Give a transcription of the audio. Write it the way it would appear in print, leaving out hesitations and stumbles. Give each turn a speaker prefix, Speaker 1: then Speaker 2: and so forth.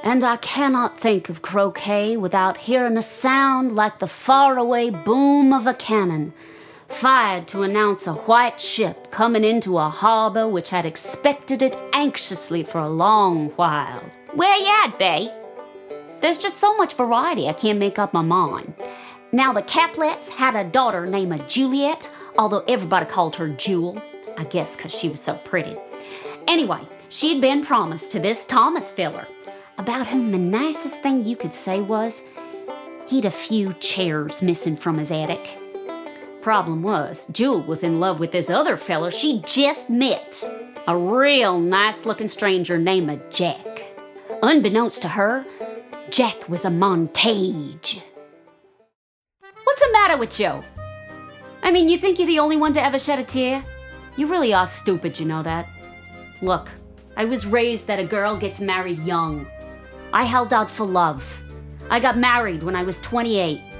Speaker 1: And I cannot think of croquet without hearing a sound like the faraway boom of a cannon, fired to announce a white ship coming into a harbor which had expected it anxiously for a long while. Where you at, Bay? There's just so much variety I can't make up my mind. Now, the Caplets had a daughter named Juliet, although everybody called her Jewel, I guess because she was so pretty. Anyway, she'd been promised to this Thomas filler, about whom the nicest thing you could say was he'd a few chairs missing from his attic. Problem was, Jewel was in love with this other feller she just met, a real nice-looking stranger named Jack. Unbeknownst to her, Jack was a Montage. What's the matter with you? I mean, you think you're the only one to ever shed a tear? You really are stupid, you know that? Look, I was raised that a girl gets married young. I held out for love. I got married when I was 28.